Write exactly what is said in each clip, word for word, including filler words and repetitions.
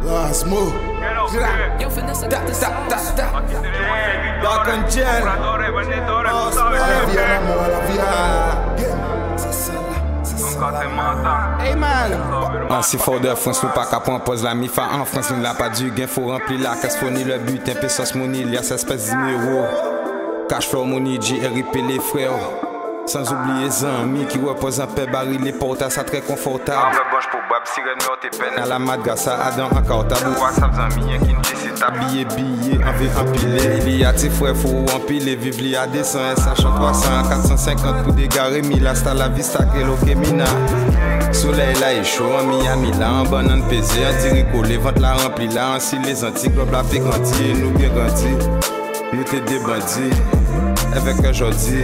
Rasmo. Yo, finesse ta ta ta ta. Dark and Jen. Oh, la vie à l'amour, la vie à c'est ça là, c'est ça là. Hey man. En si fort de France, nous pas qu'à prendre pause la mi-fa en France, nous n'a pas du gain, faut remplir la caisse, fournir le but, un peu sauce money, il y a cette espèce de numéro. Cash flow money, G R I P les frères. Sans oublier les amis qui reposent en paix, baril les portes, ça très confortable. À la madrasa, Adam encore tabou. Billet, billet, envie empiler. Il y a tes frères, faut empiler. Vive l'I A deux cents, S H trois cents, quatre cent cinquante pour dégarer. Mila, hasta la vista, que lo que mina. Soleil là, il chaud en Miami, là, en banane pesée, en dirico, les ventes la rempli là, en si les antiques, globe la fait grandir, nous bien grandi. Nous t'es des bandits, avec aujourd'hui.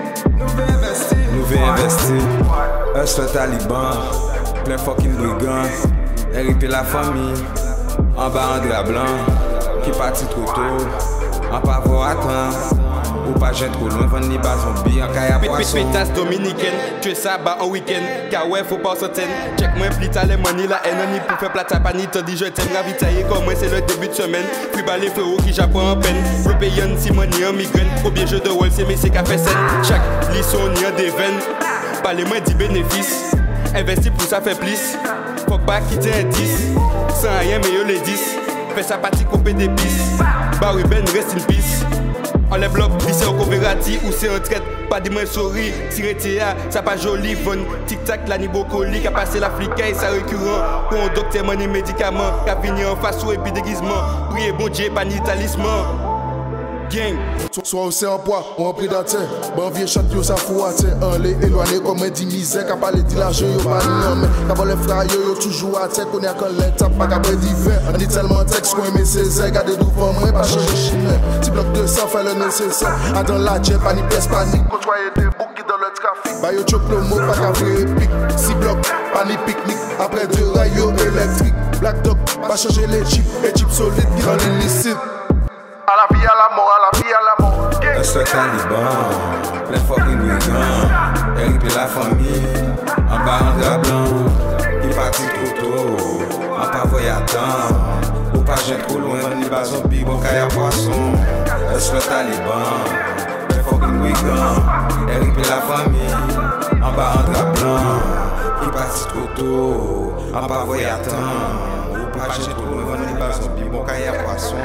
Nous veut investir, hustle taliban, plein fucking brigand, R I P la famille, en bas en drap blanc, qui partit trop tôt, en pavot attend, ou pas j'ai trop loin, vendre ni bas zombie, en caille à poisson. Pétasse dominicaine, tu es ça bas en week-end, car ouais faut pas centaine, check moi plus tard les money, la haine ni pour faire plat à pani, tandis je t'aime ravitailler comme moi c'est le début de semaine, plus bas les frérots qui j'apprends en peine, le payant si money en migraine, au bien jeu de wall c'est mais c'est qu'a fait scène, chaque lisson ni en des veines, parlez-moi dix bénéfices, investi pour ça fait plus, faut pas quitter un dix, sans rien mais yo les dix, fais sa partie couper des pistes, Barry Ben reste in peace. On les bloque, lycée au Coverati ou c'est en traite, pas de moins souris, tiré ça pas joli, von tic-tac, la ni bocoli, qui a passé la flicaille, ça récurrent, pour un docteur, money médicament, qui a fini en face ou et puis déguisement, priez bon Dieu, pas ni talisman. Gang. Soit c'est en poids, ou en prédateur. Bon vieux chat yo ça fout à terre. On les éloigné comme un dit misère. Qu'a parlé de l'argent yo pas ni en main. Qu'a parlé frère yo yo toujours à terre. Qu'on est à quand les tapes pas qu'à près d'hiver. On dit tellement texte qu'on aime ses ailes. Gardez devant moi, pas changer chimère. Petit bloc de sang fait le nécessaire. A dans la jet, pas ni pièce panique. Côtoyer des boucs qui dans le trafic. Bah yo choc le mot, pas qu'à vrai épique. Six blocs, pas ni pique-nique. Après deux rayos électriques. Black Dog, pas changer les chips. Les chips solides qui dans l'illicite. À la vie, à la mort, à la vie, à la mort. Hustle taliban, plein fucking brigand, R I P la famille, en bas en drap blanc, qui partit trop tôt, en pavoy attend, ou pas j'ai trop loin, ni bas zombie, bon caille à poisson. Hustle taliban, plein fucking brigand, R I P la famille, en bas en drap blanc, qui partit trop tôt, en pavoy attend, ou pas j'ai trop loin, ni bas zombie, bon caille à poisson.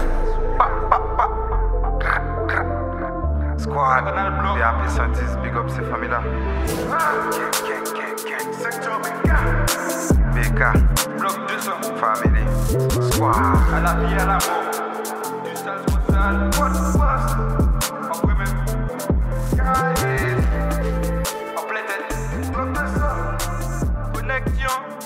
Squad, B A P cent dix, big up ces familles-là. B K, bloc deux cents, family, squad. À la vie, à la mort, du sale, du sale, what the fuck? En vrai même, en plein tête, bloc deux cents, connexion.